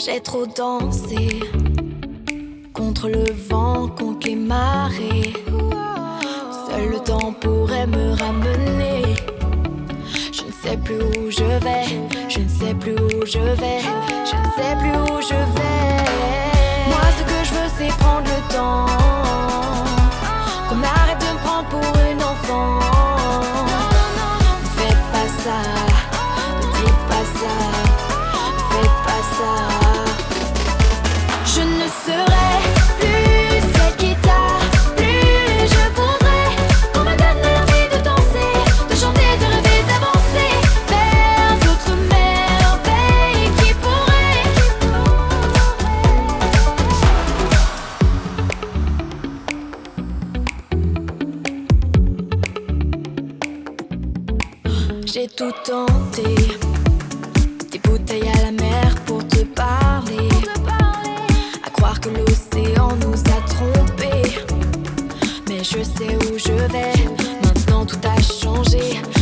J'ai trop dansé contre le vent, contre les marées. Seul le temps pourrait me ramener. Je ne sais plus où je vais, je ne sais plus où je vais, je ne sais plus où je vais. Moi ce que je veux c'est prendre le temps, qu'on arrête de me prendre pour une enfant. Ne fais pas ça, ne dis pas ça, ne fais pas ça. Je ne serai plus celle qui t'a plu. Je voudrais qu'on me donne l'envie de danser, de chanter, de rêver, d'avancer vers d'autres merveilles qui pourraient. J'ai tout tenté, des bouteilles à la mer pour te parler, à croire que l'océan nous a trompés. Mais je sais où je vais, maintenant tout a changé.